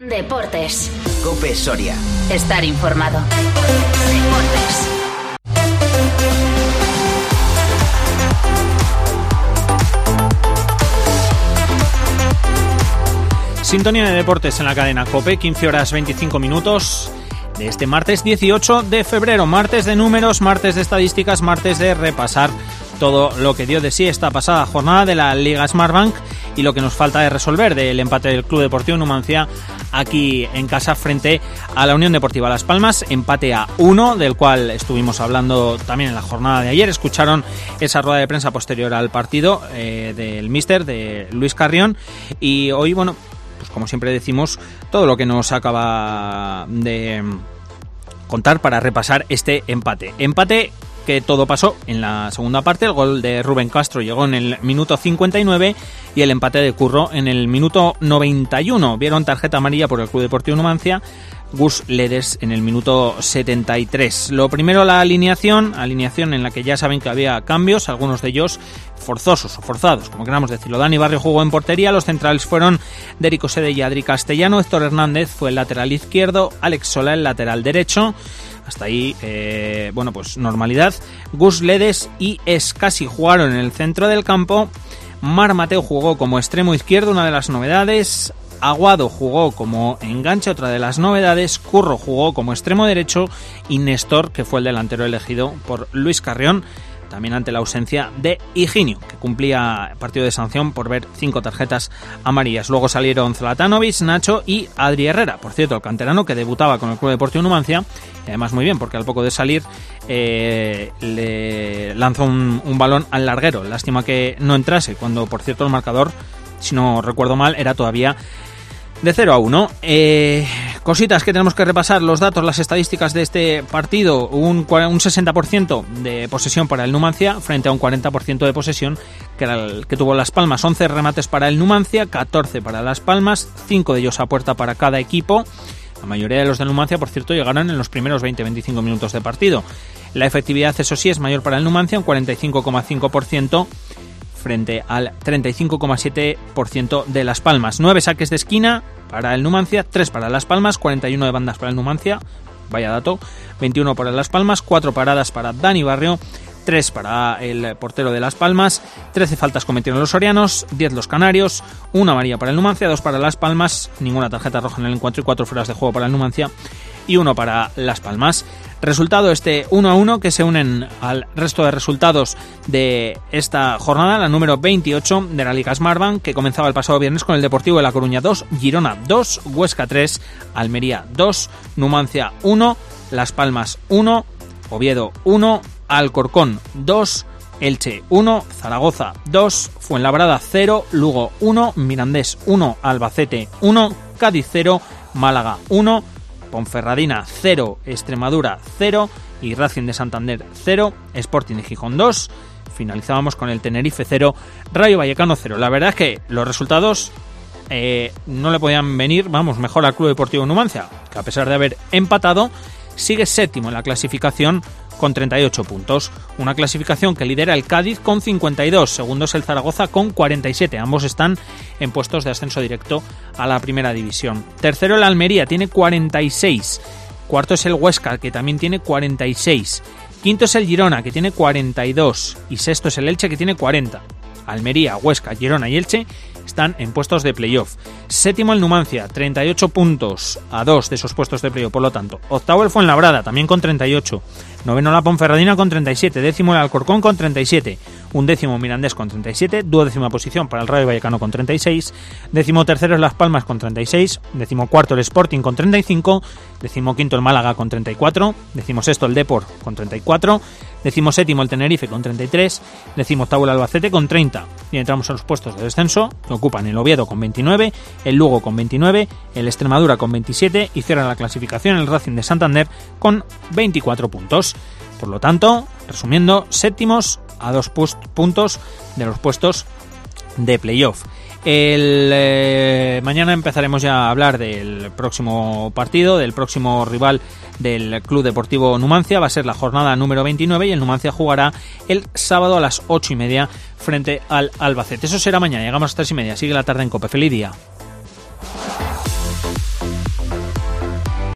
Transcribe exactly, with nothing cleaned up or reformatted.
Deportes. COPE Soria. Estar informado. Deportes. Sintonía de deportes en la cadena COPE, quince horas veinticinco minutos de este martes dieciocho de febrero, martes de números, martes de estadísticas, martes de repasar todo lo que dio de sí esta pasada jornada de la Liga Smartbank y lo que nos falta de resolver del empate del Club Deportivo Numancia aquí en casa frente a la Unión Deportiva Las Palmas, empate a uno, del cual estuvimos hablando también en la jornada de ayer. Escucharon esa rueda de prensa posterior al partido eh, del míster, de Luis Carrión, y hoy, bueno, pues como siempre decimos, todo lo que nos acaba de contar para repasar este empate. Empate que todo pasó en la segunda parte. El gol de Rubén Castro llegó en el minuto cincuenta y nueve y el empate de Curro en el minuto noventa y uno. Vieron tarjeta amarilla por el Club Deportivo Numancia, Gus Ledes en el minuto setenta y tres. Lo primero, la alineación, alineación en la que ya saben que había cambios, algunos de ellos forzosos o forzados, como queramos decirlo. Dani Barrio jugó en portería, los centrales fueron Derico Sede y Adri Castellano, Héctor Hernández fue el lateral izquierdo, Alex Sola el lateral derecho. Hasta ahí, eh, bueno, pues normalidad. Gus Ledes y Escasi jugaron en el centro del campo. Mar Mateo jugó como extremo izquierdo, una de las novedades. Aguado jugó como enganche, otra de las novedades. Curro jugó como extremo derecho. Y Néstor, que fue el delantero elegido por Luis Carrión, también ante la ausencia de Higinio, que cumplía partido de sanción por ver cinco tarjetas amarillas. Luego salieron Zlatanovic, Nacho y Adri Herrera, por cierto, el canterano que debutaba con el Club Deportivo Numancia, y además muy bien, porque al poco de salir eh, le lanzó un, un balón al larguero. Lástima que no entrase, cuando por cierto el marcador, si no recuerdo mal, era todavía de cero a uno. Eh, cositas que tenemos que repasar, los datos, las estadísticas de este partido. Un, un sesenta por ciento de posesión para el Numancia frente a un cuarenta por ciento de posesión que, era el, que tuvo Las Palmas. once remates para el Numancia, catorce para Las Palmas, cinco de ellos a puerta para cada equipo. La mayoría de los del Numancia, por cierto, llegaron en los primeros veinte a veinticinco minutos de partido. La efectividad, eso sí, es mayor para el Numancia, un cuarenta y cinco coma cinco por ciento frente al treinta y cinco coma siete por ciento de Las Palmas. nueve saques de esquina para el Numancia, tres para Las Palmas, cuarenta y uno de bandas para el Numancia, vaya dato, veintiuno para Las Palmas, cuatro paradas para Dani Barrio, tres para el portero de Las Palmas, trece faltas cometieron los sorianos, diez los canarios, una amarilla para el Numancia, dos para Las Palmas, ninguna tarjeta roja en el encuentro y cuatro fueras de juego para el Numancia y uno para Las Palmas. Resultado este uno a uno que se unen al resto de resultados de esta jornada, la número veintiocho de la Liga Smartbank, que comenzaba el pasado viernes con el Deportivo de La Coruña dos, Girona dos, Huesca tres, Almería dos, Numancia uno, Las Palmas uno, Oviedo uno, Alcorcón dos, Elche uno, Zaragoza dos, Fuenlabrada cero, Lugo uno, Mirandés uno, Albacete uno, Cádiz cero, Málaga uno, Ponferradina cero, Extremadura cero y Racing de Santander cero, Sporting de Gijón dos. Finalizábamos con el Tenerife cero, Rayo Vallecano cero. La verdad es que los resultados eh, no le podían venir, vamos, mejor al Club Deportivo Numancia, que a pesar de haber empatado, sigue séptimo en la clasificación con treinta y ocho puntos. Una clasificación que lidera el Cádiz con cincuenta y dos, segundo es el Zaragoza con cuarenta y siete. Ambos están en puestos de ascenso directo a la primera división. Tercero el Almería, tiene cuarenta y seis. Cuarto es el Huesca, que también tiene cuarenta y seis. Quinto es el Girona, que tiene cuarenta y dos. Y sexto es el Elche, que tiene cuarenta. Almería, Huesca, Girona y Elche están en puestos de playoff. Séptimo el Numancia, treinta y ocho puntos a dos de esos puestos de playoff, por lo tanto. Octavo el Fuenlabrada, también con treinta y ocho. Noveno la Ponferradina con treinta y siete. Décimo el Alcorcón con treinta y siete. Undécimo Mirandés con treinta y siete. Duodécima posición para el Rayo Vallecano con treinta y seis. Décimo tercero es Las Palmas con treinta y seis. Décimo cuarto el Sporting con treinta y cinco. Décimo quinto el Málaga con treinta y cuatro. Décimo sexto el Depor con treinta y cuatro. Décimo séptimo el Tenerife con treinta y tres. Décimo octavo el Albacete con treinta. Y entramos a los puestos de descenso, que ocupan el Oviedo con veintinueve, el Lugo con veintinueve, el Extremadura con veintisiete y cierra la clasificación el Racing de Santander con veinticuatro puntos. Por lo tanto, resumiendo, séptimos a dos puntos de los puestos de playoff. El, eh, mañana empezaremos ya a hablar del próximo partido, del próximo rival del Club Deportivo Numancia. Va a ser la jornada número veintinueve y el Numancia jugará el sábado a las ocho y media frente al Albacete. Eso será mañana. Llegamos a las tres y media. Sigue la tarde en COPE. Feliz día.